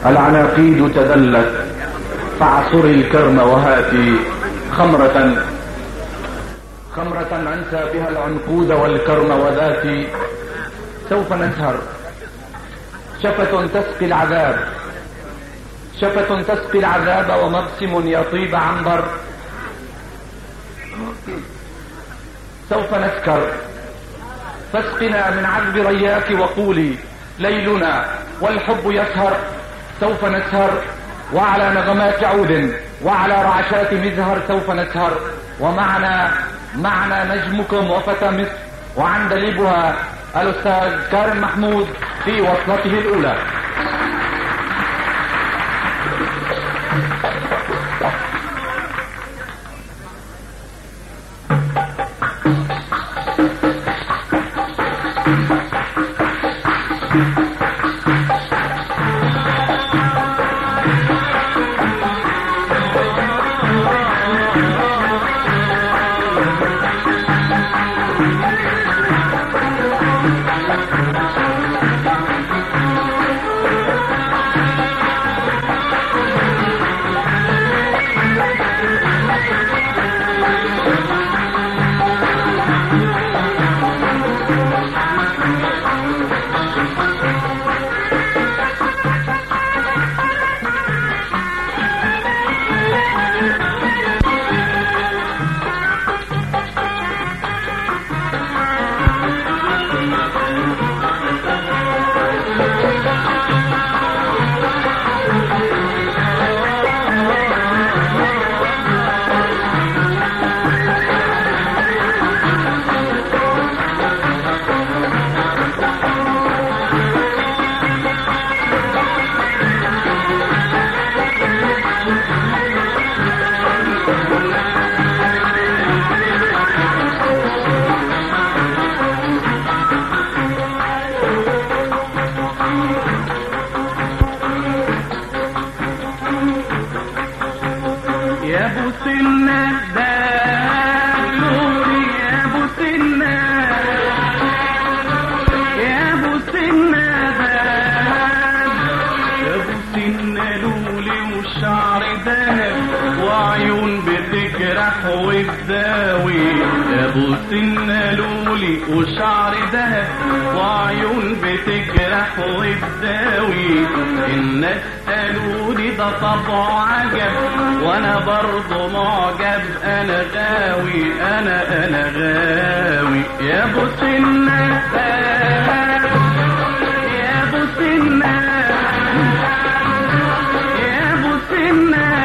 العناقيد تذلت فاعصري الكرم وهاتي خمرة أنسى بها العنقود والكرم وذاتي. سوف نسهر شفة تسقي العذاب، شفة تسقي العذاب ومبسم يطيب عنبر. سوف نسكر فاسقنا من عذب رياك وقولي ليلنا والحب يسهر. سوف نسهر وعلى نغمات عود وعلى رعشات مزهر سوف نسهر، ومعنا نجمكم وفتى مصر وعندليبها الأستاذ كارم محمود في وصلته الأولى. وشعر دهب وعيون بتجرح وتداوي. الناس قالوا لي ده طبع عجب وانا برضه معجب. انا غاوي انا غاوي يا ابو سنة يا ابو سنة يا ابو سنة.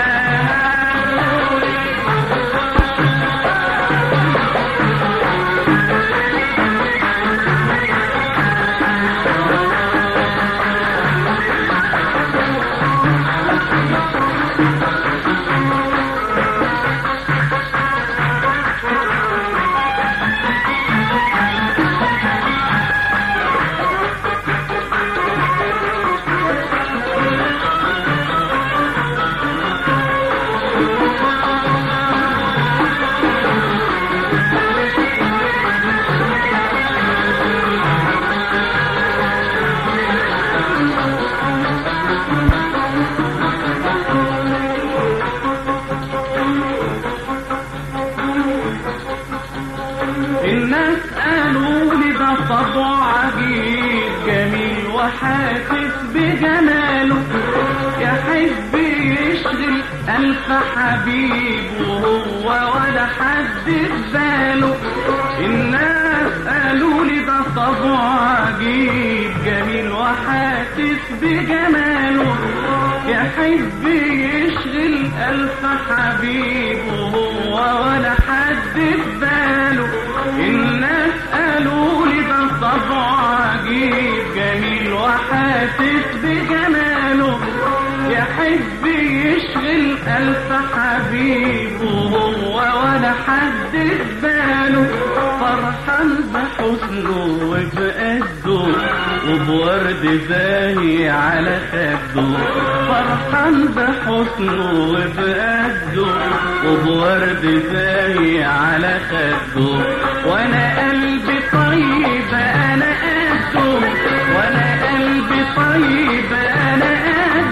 الناس قالوا لي ده طبع عجيب جميل وحاسس بجماله، يحب يشغل ألف حبيب وهو ولا حد بباله. الناس قالوا لي ده طبع عجيب جميل وحاسس بجماله، يحب يشغل ألف حبيب وهو ولا حد بباله. الناس قالوا لي ده طبع عجيب جميل وحاسس بجماله، يحب يشغل ألف حبيب وهو ولا حد بباله. فرحان بحسنه وبقده وبورد زاهي على خده، فرحان بحسنه وبقده وبورد زاهي على خده. وانا قلبي طيب انا قده، وانا قلبي طيب انا قده.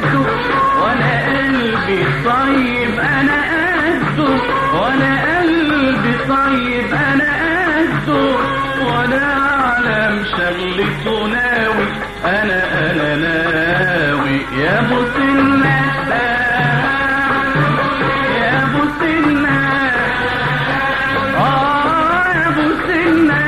انا ناوي يا ابو سنة يا ابو سنة يا ابو سنة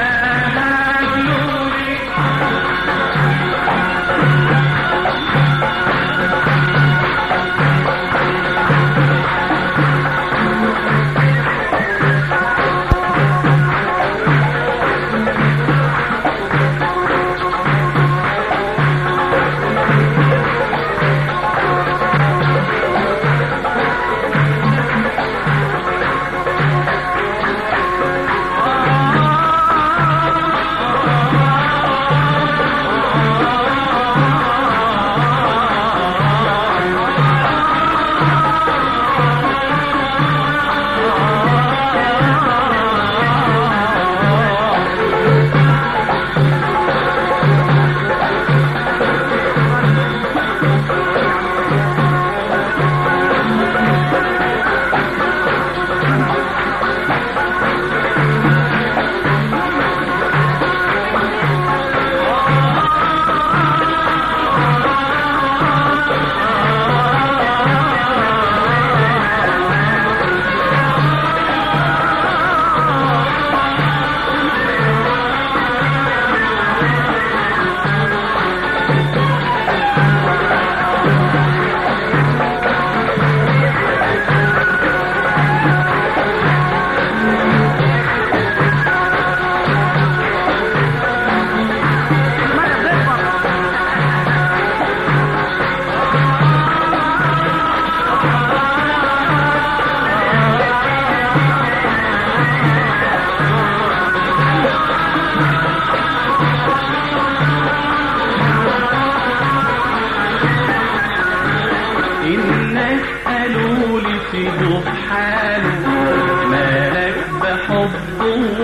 الناس قالوا لي سيبه في حاله مالك بحبه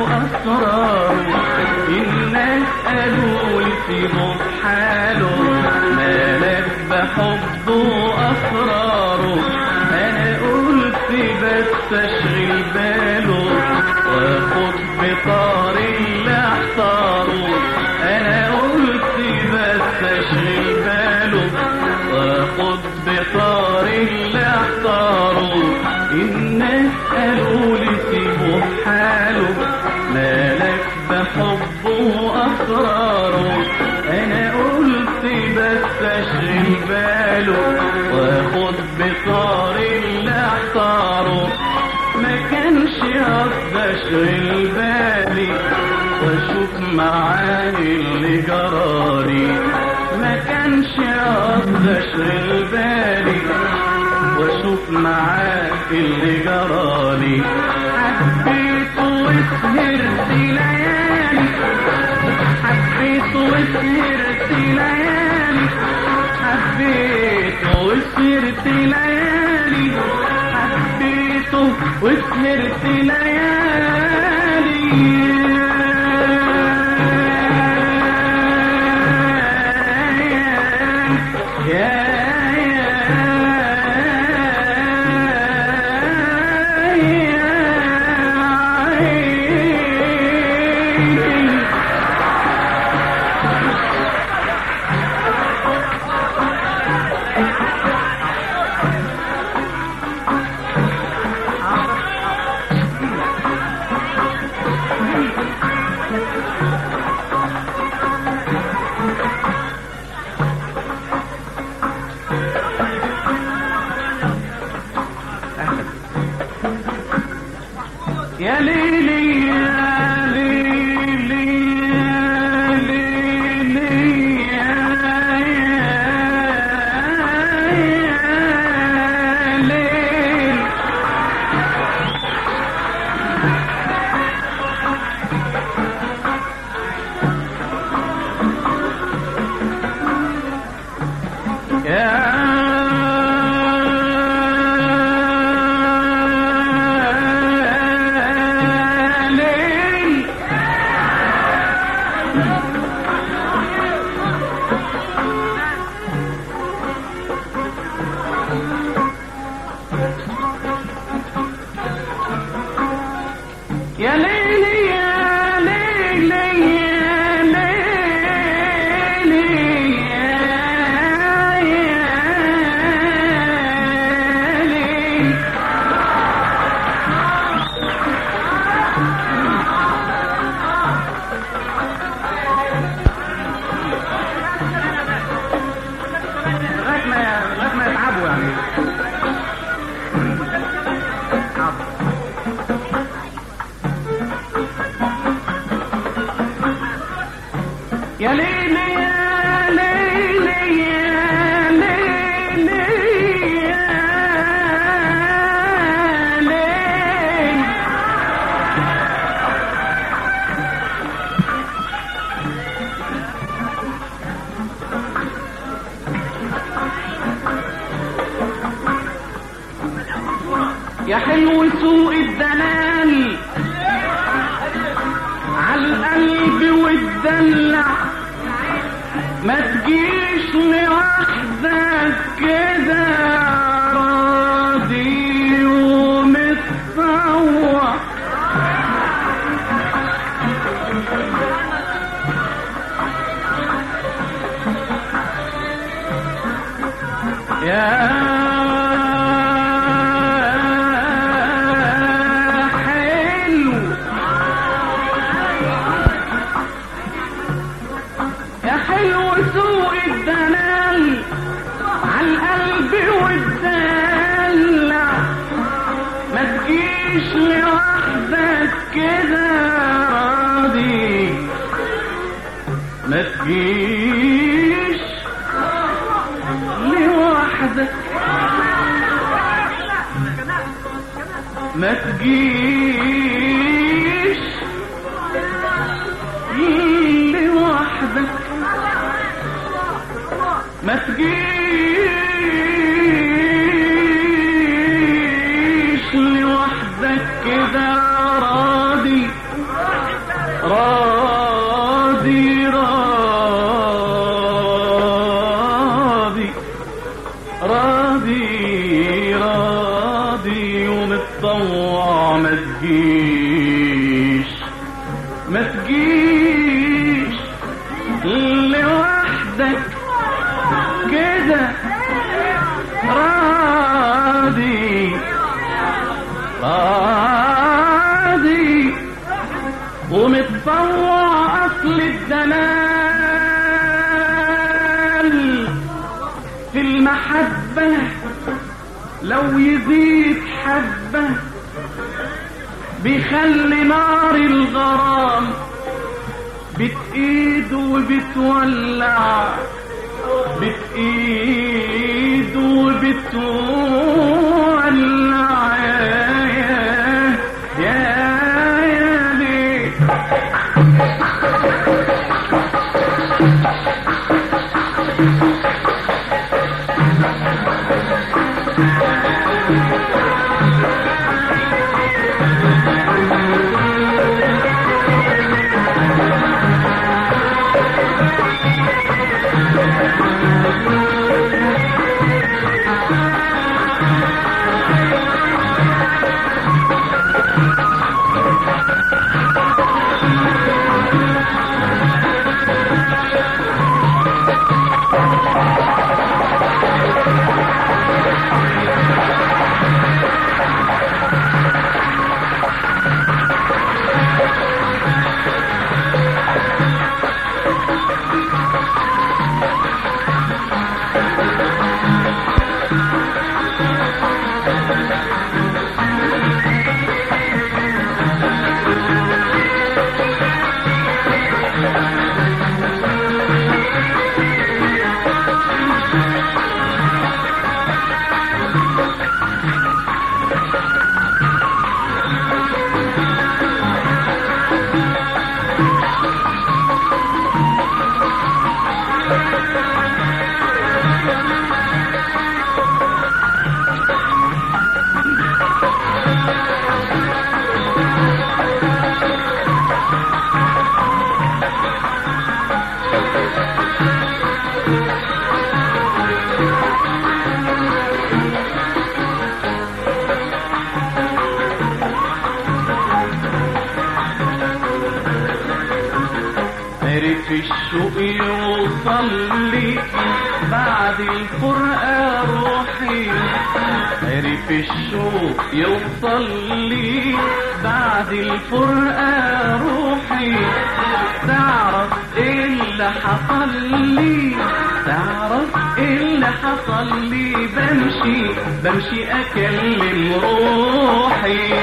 واسراره الناس قالوا لي سيبه في حاله مالك بحبه واسراره انا قلت بس اشغل باله واخد بطار اللي احتاره انا قلت بس اشغل باله واخد بطار اللي احتاره الناس قالوا لي سيبه في حاله مالك بحبه واسراره انا قلت بس اشغل باله واخد بطار اللي احتاره ما كانش قصدي اشغل بالي واشوف معاه اللي جرالي ما كانش قصدي اشغل بالي واشوف معاك اللي جرالي حبيت وسهرت ليالي حبيت وسهرت ليالي حبيت وسهرت ليالي حبيت وسهرت ليالي يا ليلي يا ليلي يا ليلي يا ليل يا يا حلو سوق الدلال عالقلب والدلع ما تجيش لوحدك كده راضي ومتطوع يا ما تجيش لوحدك ما تجيش لوحدك ما تجيش لوحدك كده راضي راضي راضي راضي راضي ومتطوع ما تجيش ما تجيش لوحدك كده راضي راضي ومتطوع اصل الدلال في المحبة لو يزيد حبة بيخلي نار الغرام بتقيد وبتولع بتقيد وبتولع يا ليه عرف الشوق يوصل لي بعد الفرقة روحي عرف الشوق يوصل لي بعد الفرقة روحي تعرف ايه اللي حصل لي تعرف ايه اللي حصل لي بمشي اكلم روحي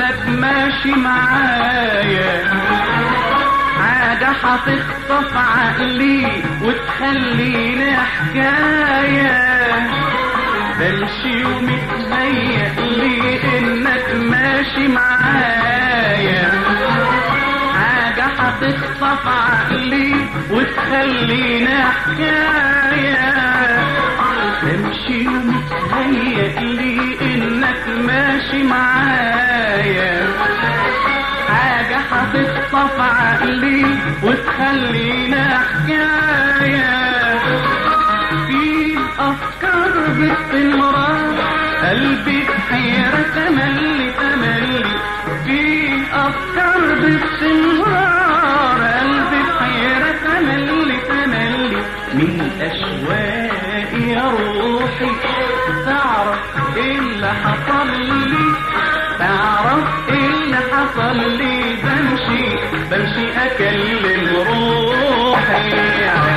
انك ماشي معايا، حاجة هتخطف عقلي وتخليني حكاية. بمشي ومتهيألي انك ماشي معايا، حاجة هتخطف عقلي وتخليني حكاية. بمشي ومتهيألي انك ماشي معايا، حاجة هتخطف عقلي وتخلينا حكاية. في الأفكار باستمرار قلبي بحيرة تملي تملي، في الأفكار باستمرار قلبي بحيرة تملي تملي. من أشواقي يا روحي تعرف إيه اللي حصل لي، تعرف إيه اللي حصل لي. بمشي أكلم روحي.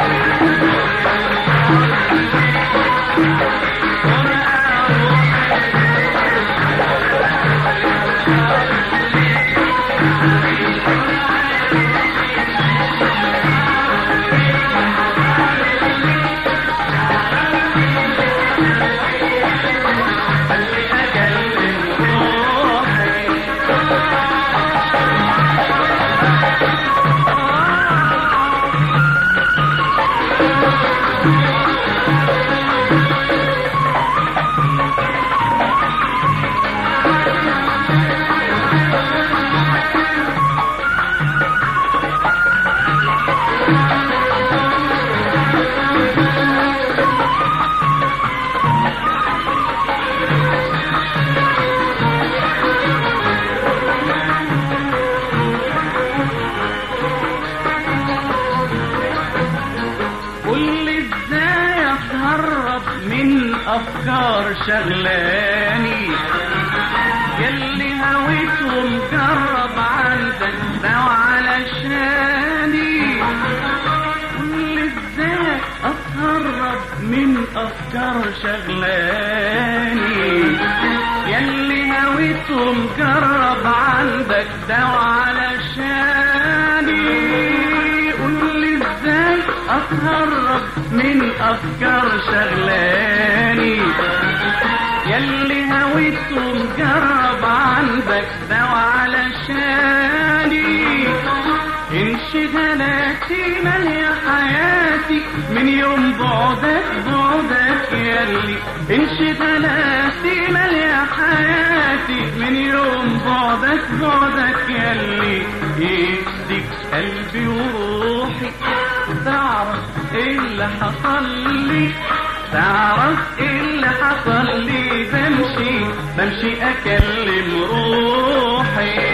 أفكار شغلاني يلي هويت ومجرب عندك دوا علشاني. قول ازاي اتهرب من أفكار شغلاني يلي هويت ومجرب عندك دوا علشاني. قول ازاي اتهرب من أفكار شغلاني يلي هويت ومجرب عندك دوا علشاني. انشغالاتي مالية حياتي من يوم بعدك يلي، انشغالاتي مالية حياتي من يوم بعدك يلي. يكسك قلبي وروحي تعرف ايه اللي حصل لي، تعرف ايه اللي حصل لي. بمشي اكلم روحي.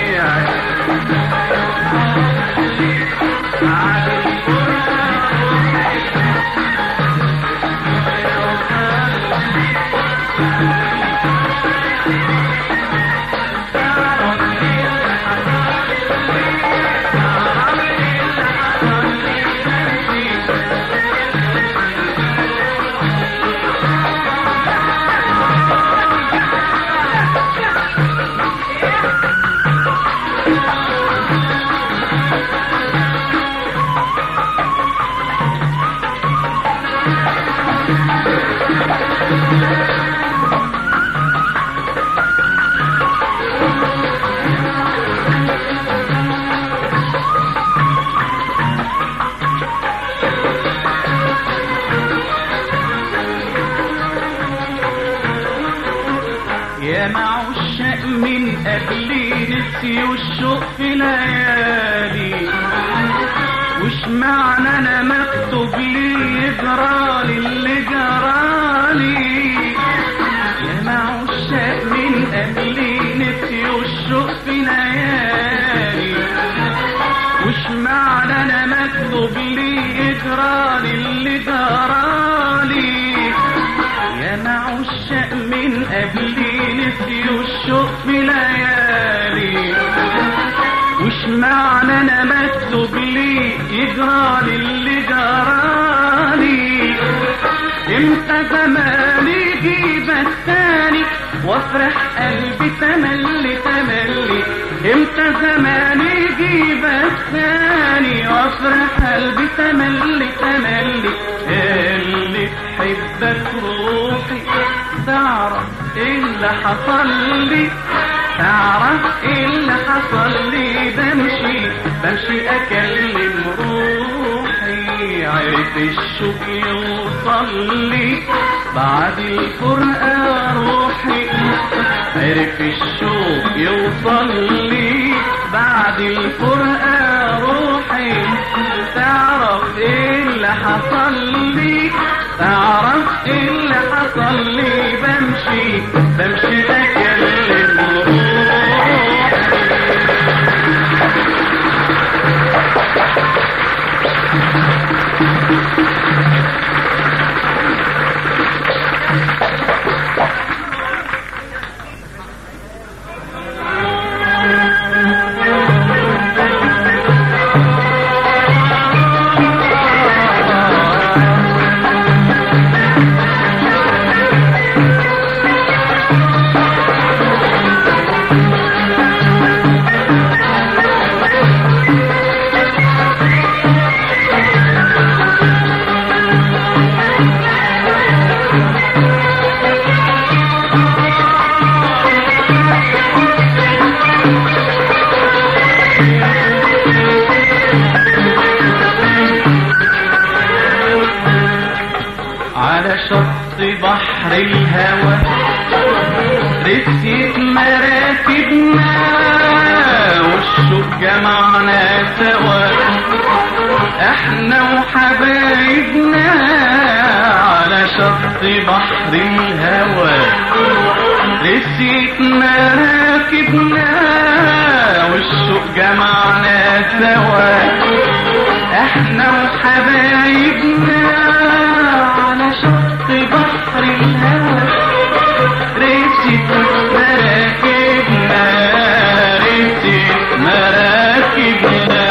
يا معشاق من قبلي نسيوا الشوق في ليالي، وش معنى انا مكتوب لي يجرالي اللي جرالي. يا معشاق من قبلي نسيوا الشوق في ليالي، وش معنى انا مكتوب لي يجرالي اللي جرالي. يا معشاق من قبلي نسيوا الشوق في ليالي، وش معنى انا مكتوب لي يجرالي اللي جرالي. امتى زماني يجيبك تاني وافرح قلبي تملي تملي امتى زمان يجيبك ثاني وافرح قلبي تملي تملي اللي تحبك روحي تعرف ايه اللي حصل لي تعرف ايه اللي حصل لي بمشي اكلم روحي عرف الشوق يوصل لي بعد الفرقة روحي عرف الشوق يوصل لي بعد الفرقة روحي تعرف ايه اللي حصل لي تعرف ايه اللي حصل لي بمشي اكلم روحي بحر الهوى رسيت مراكبنا والشوق جمعنا سوا احنا وحبايبنا على شط بحر الهوى رسيت مراكبنا والشوق جمعنا سوا احنا وحبايبنا على شط بحر الهوى رسيت مراكبنا رسيت مراكبنا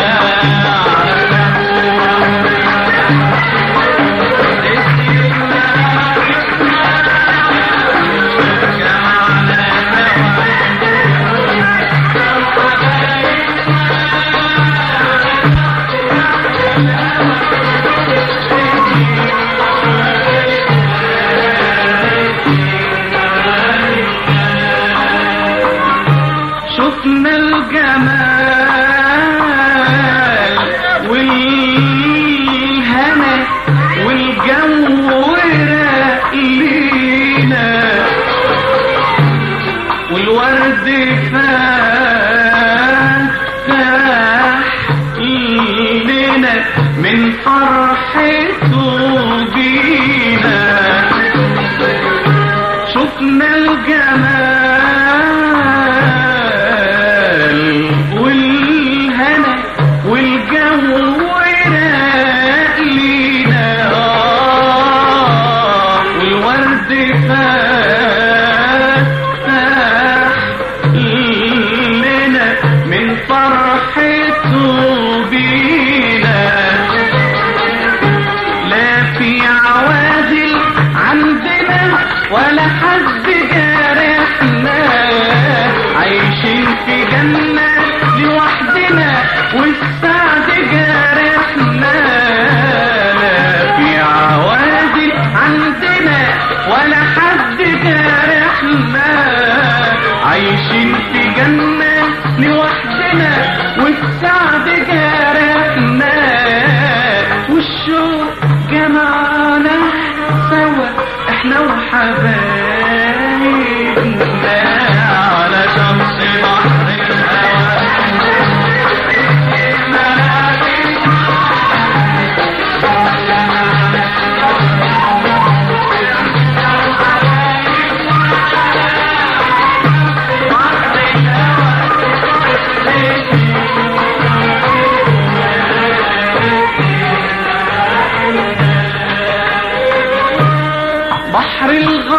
شفنا الجمال والهنا والجو راق لينا والورد فتح لينا من فرحته جينا شفنا الجمال والهنا والجو راق لينا والورد فتح لنا من فرحته بينا لا في عوازل عندنا ولا حد جارحنا عايشين في جنة لوحدنا والسعد جارحنا لا في عوازل عندنا ولا حد جارحنا عايشين في جنة لوحدنا والسعد جارحنا والشوق جمعنا سوا احنا وحبايبنا على شمس بحر الهوى بحر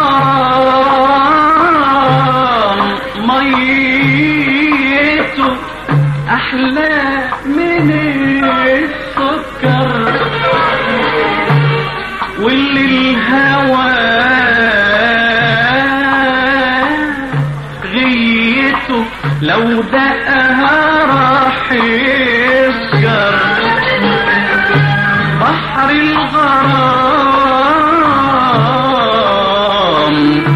الغرام ميته احلى من السكر واللي الهوى لو دقها راح يسكر بحر الغرام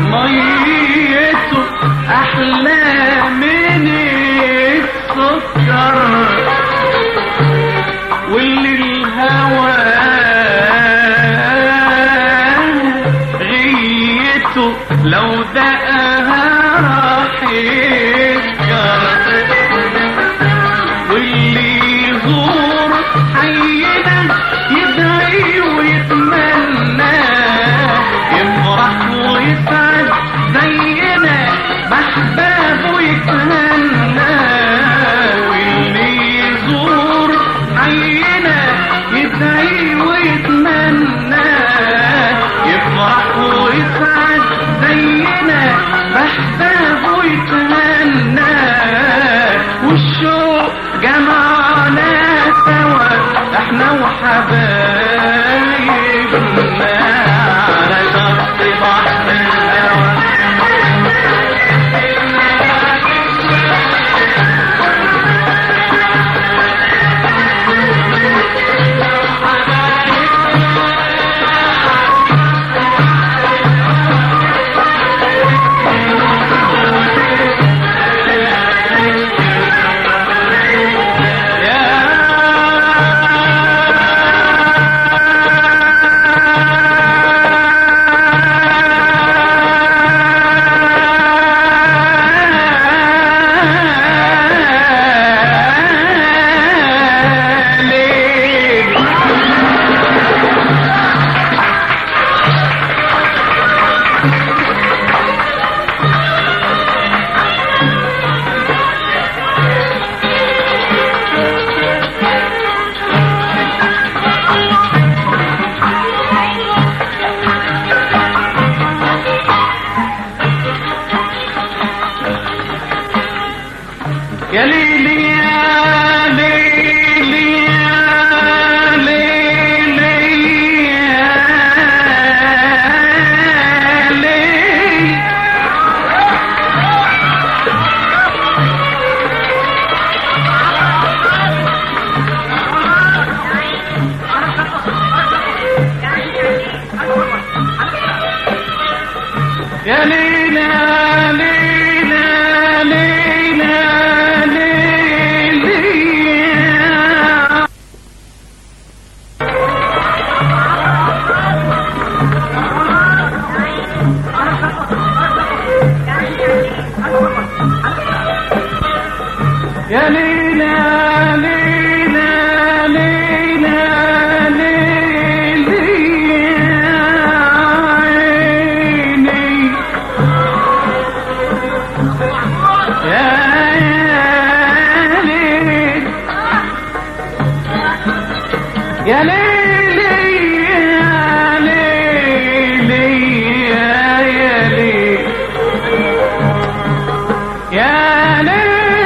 ميته احلى من السكر واللي الهوى غيته لو دقها راح يسكر واللي يزور حينا يدعي ويتمنى يفرح ويسعد زينا بحبابه يتهنى واللي يزور حينا يدعي ويتمنى يفرح ويسعد زينا بحبابه يتهنى والشوق جمعنا سوا احنا وحبايبنا على شط بحر الهوى يا ليلي يا ليلي يا ليلي يا ليلي يا ليلى ليلى ليلى يا ليلى ليلى ليلى ليلي يا عيني يا ليلي يا ليلي يا ليلي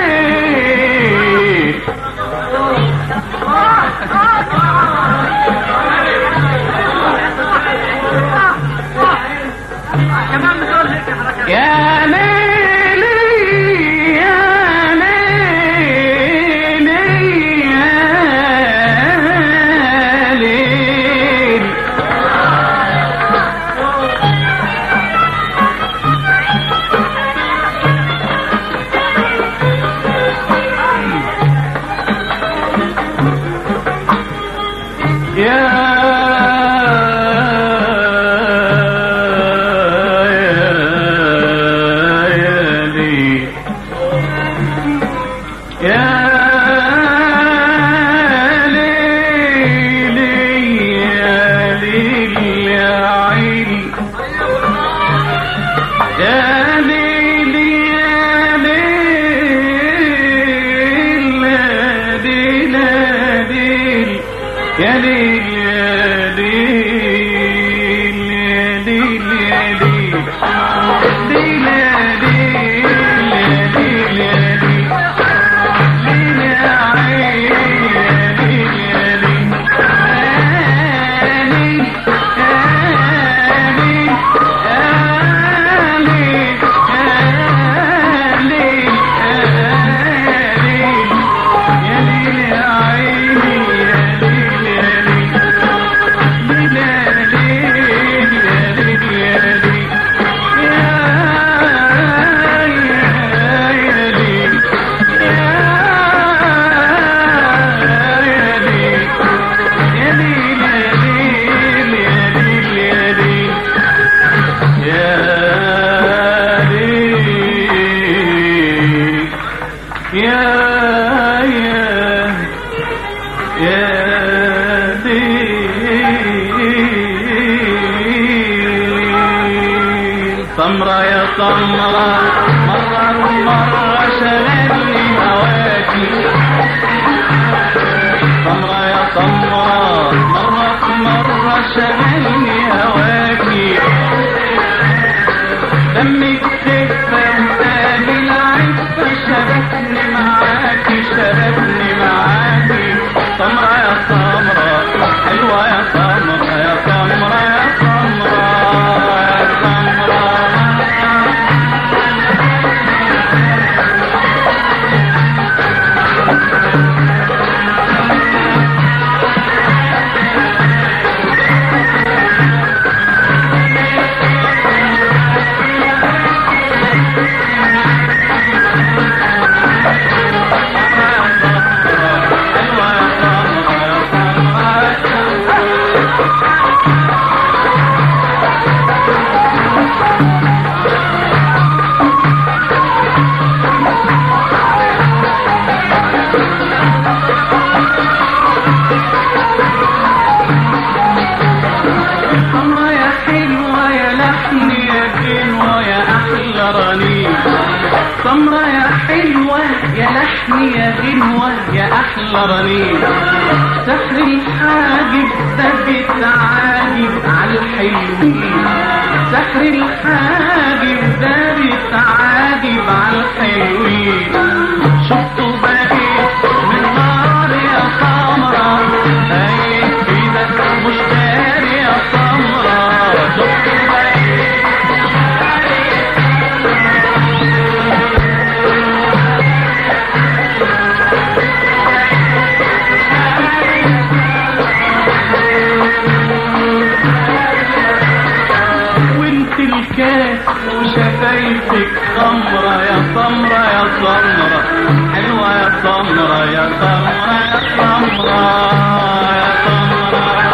يا ليلي يا ليلي يا ليلي يا ليل يا ليل يا ليل يا ليل ليل يا ليل يا ليل يا ليل ليل يا عيني يا ليل يا ليل يا ليل يا ليل سمرة مرة شغلني هواكي سمرة يا سمرة مرة شغلني هواكي دمك خفة وقال العفة شبكني معاكي سمرة يا سمرة حلوة يا سمرة يا سمرة يا سمرة يا سمرة سمرة يا حلوة يا لحني يا غنوة يا أحلى رنين سحر الحاجب ده بيتعاجب على الحلوين سحر الحاجب ده بيتعاجب على الحلوين شفتوا بقيت من نار يا سمرة ايه كده مش داري يا سمرة شفتوا بقيت وشفايفك سمرة يا سمرة يا سمرة حلوة يا سمرة يا سمرة يا سمرة يا سمرة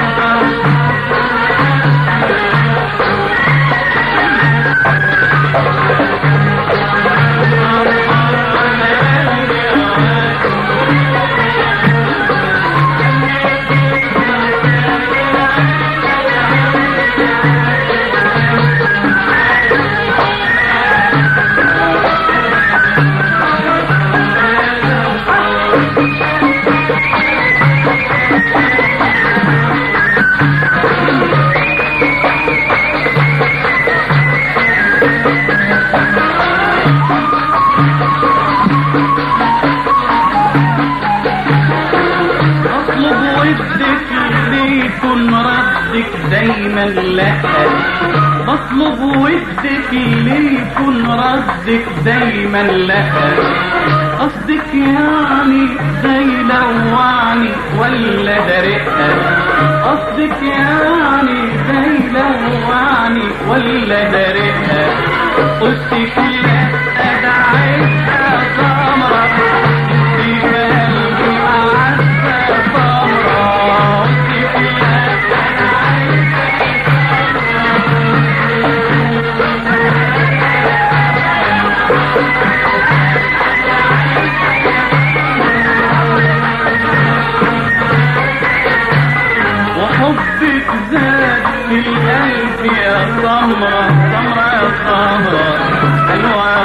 دايما لا بطلب ودك اللي يكون ردك دايما لا قصدك يعني ده يلوعني ولا ده رقة قصدك يعني ده يلوعني ولا ده رقة قلتك لا ادعيها سمرة في قلبي اعزة سمرة قلتك لا وحبك زاد في القلب يا سمرة سمرة يا سمرة حلوة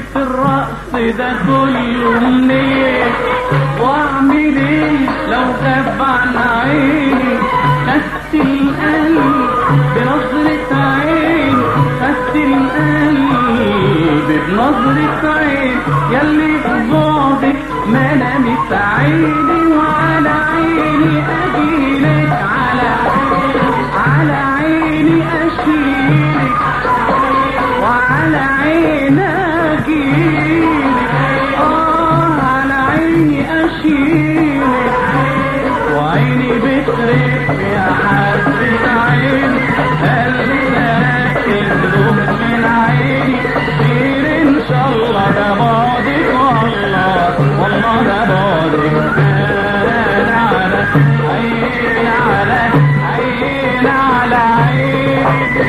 في الرقص ده كله منين واعمل ايه لو غاب عن عيني خدت القلب بنظرة عين خدت القلب بنظرة عين ياللي في بعدك ما نامت عيني وعلى عيني اجيلك على عيني اشيلك وعلى عيني اجيلك على عيني اشيلك وعيني بترف يا حبة عين قلبي ساكن من عيني خير ان شاء الله ده بعدك والله ده بعدك على عيني على عيني على عيني.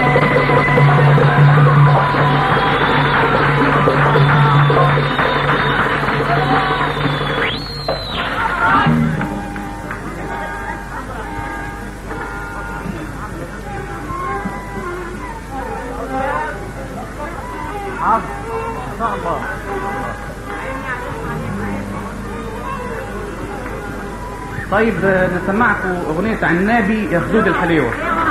طيب نسمعكم اغنية عنابي يا خدود الحليوة.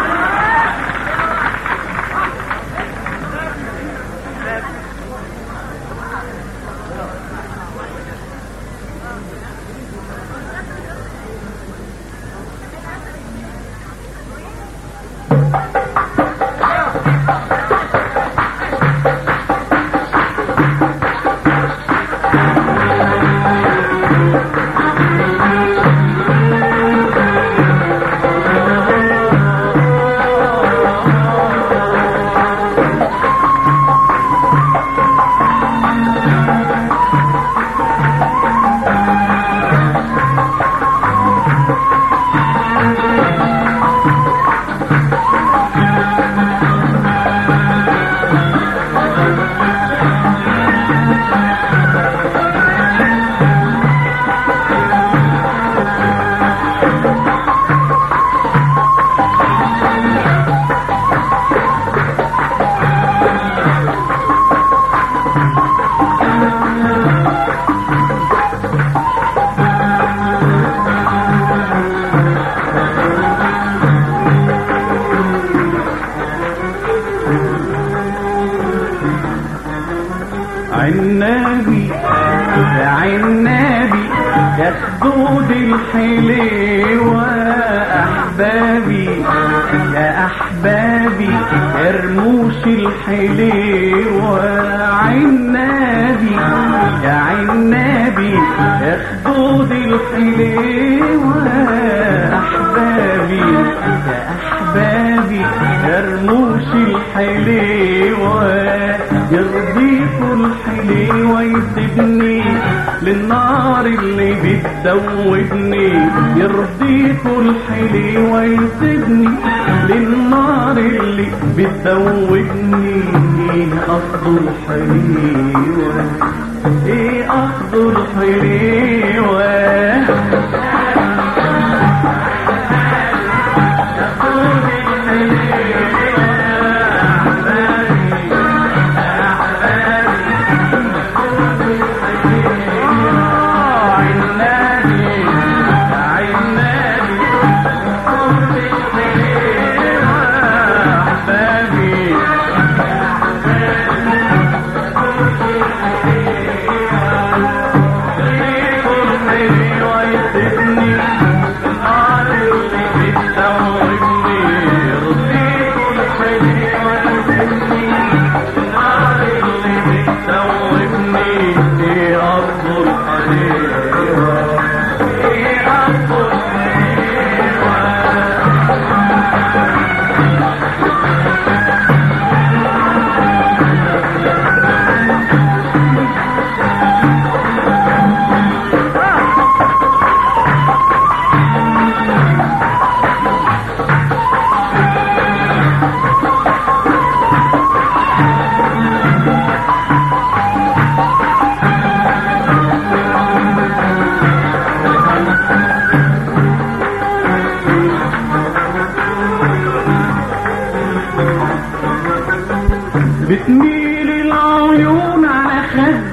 عنابي يا عنابي يا خدود الحليوة أحبابي يا أحبابي يا رموش الحليوة عنابي يا عنابي يا خدود الحليوة أحبابي يا أحبابي يا رموش الحليوة يرضيكوا الحليوة يسيبني للنار اللي بتدوبني يرضيكوا الحليوة يسيبني للنار اللي بتدوبني ايه قصد الحليوة ايه قصد الحليوة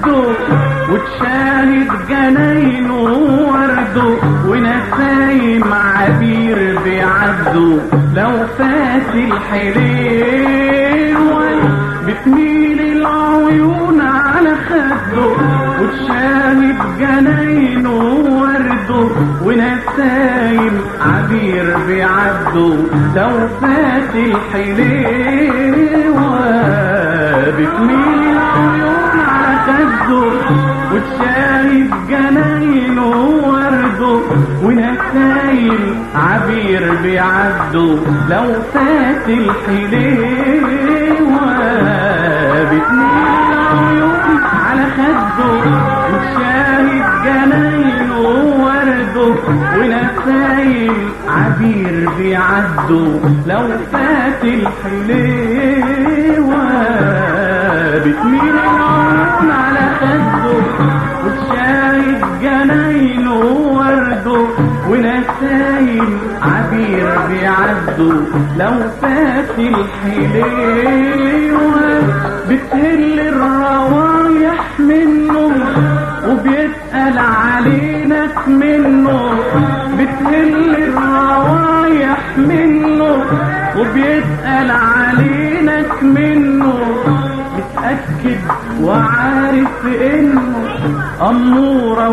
خده وتشاهد جناينه ورده ونسايم عبير بيعدوا لو فات الحليوة بتميل العيون على خده وتشاهد جناينه ورده ونسايم عبير بيعدوا لو فات الحليوة بتميل العيون على خده وتشاهد جناينه ورده ونسايم عبير بيعدوا لو فات الحليوة بتميل العيون على خده وتشاهد جناينه ورده ونسايم عبير بيعدوا لو فات الحليوة بتميل العيون على خده وتشاهد جناينه ورده ونسايم عبير بيعدوا لو فات الحليوة بتهل الروايح منه وبيتقل علينك منه بتهل الروايح منه وبيتقل علينك منه متأكد وعارف انه أمورة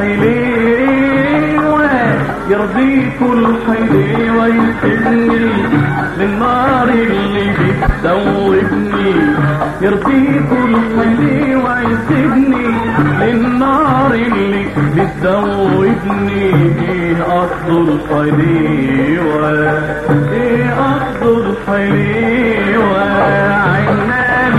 وحليوة يرضيكوا الحليوة يسيبني للنار اللي بتدوبني يرضيكوا الحليوة يسيبني للنار اللي بتدوبني ايه قصد الحليوة ايه قصد الحليوة عينان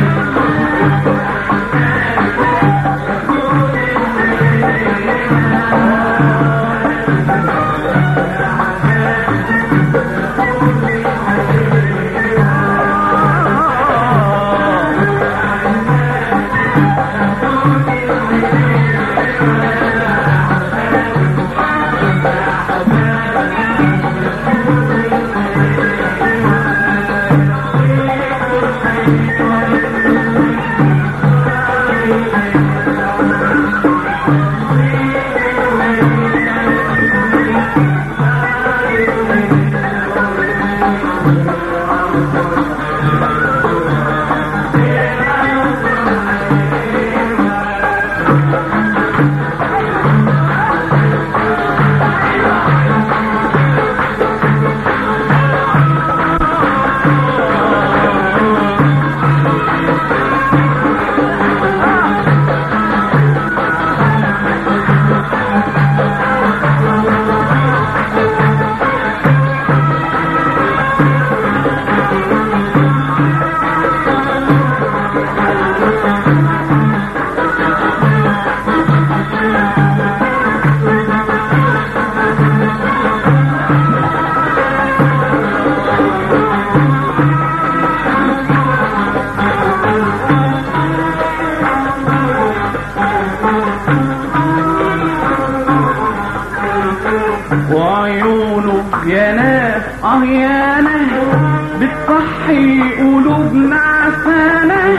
وعيونه يا ناس يا ناس بتصحي قلوبنا عسانة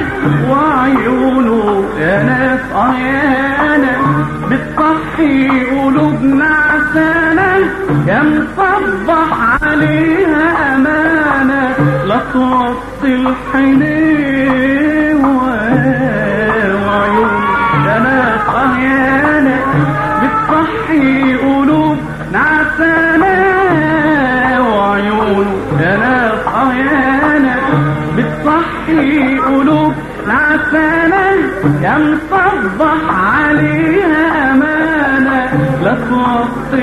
وعيونه يا ناس يا ناس بتصحي قلوبنا عسانة يا مصبح عليها أمانة لا توصي الحليوة وعيونه يا ناس يا ناس بتصحي قلوب نعسانة وعيونه يا ناس يا ناس بتصحي قلوب نعسانة يا مصبح عليها أمانة لا توصي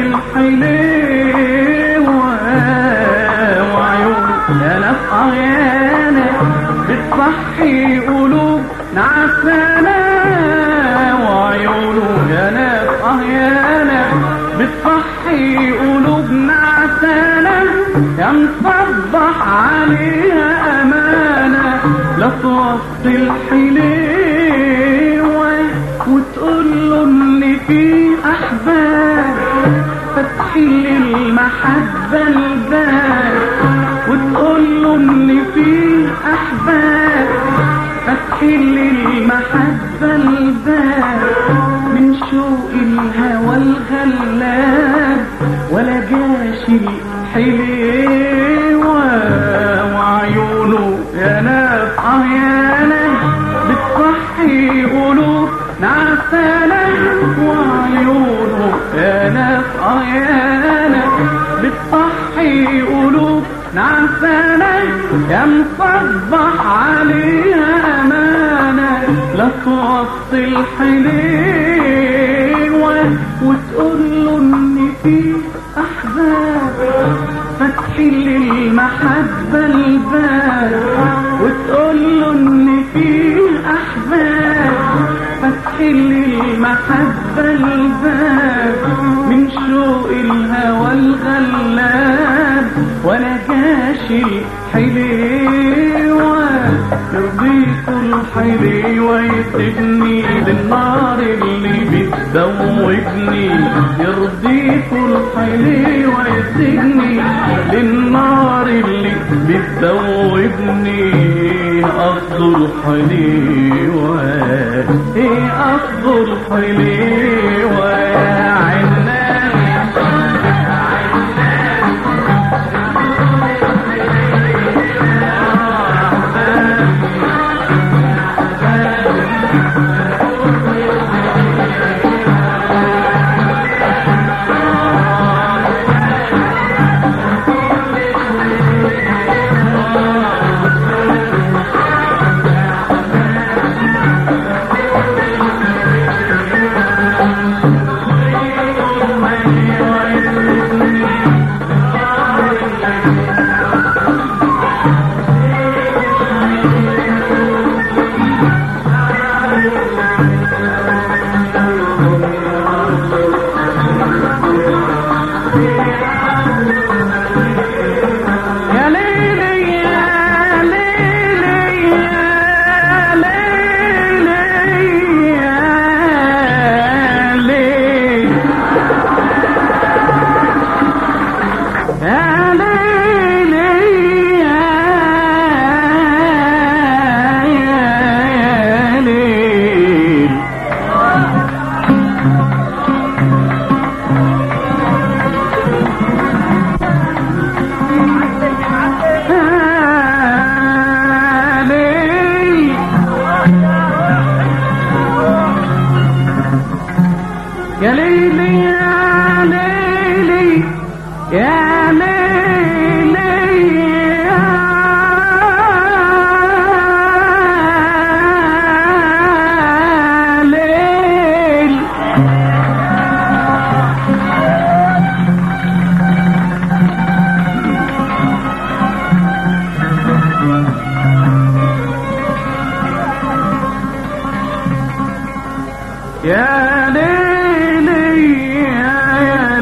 الحليوة وعيونه يا ناس يا ناس بتصحي قلوب نعسانة وعيونه يا ناس يا ناس بتصحي قلوبنا عسانة يا مصبح عليها أمانة لا توصي الحليوة وتقول له إن في أحباب فتحي المحبة الباب وتقول له إن في أحباب فتحي المحبة الباب والغلاب ولا جاش الحليوة وعيونه يا ناس يا ناس بتصحي قلوب نعسانة وعيونه يا ناس يا ناس بتصحي قلوب نعسانة يا مصبح عليها أمانة لا توصي الحليوة وتقول له إن في أحباب فاتحين للمحبة الباب وتقول له إن في أحباب فاتحين للمحبة الباب من شوق الهوى الغلاب ولا جاش الحليوة يرضيك الحليوة يسجني للنار اللي بتدوجني يرضيك الحليوة يسجني للنار اللي بتدوجني قصد الحليوة ايه قصد الحليوة يا عنان يا ليلي يا ليلي يا ليلي يا ليل يا ليلي يا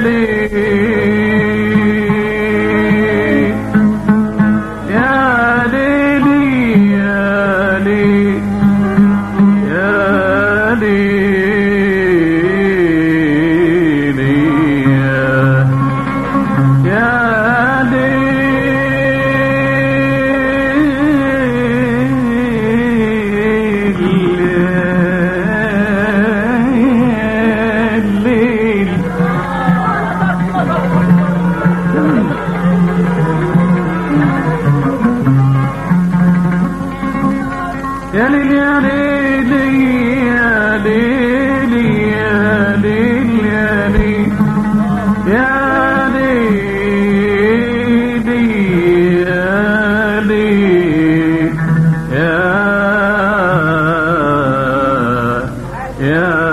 يا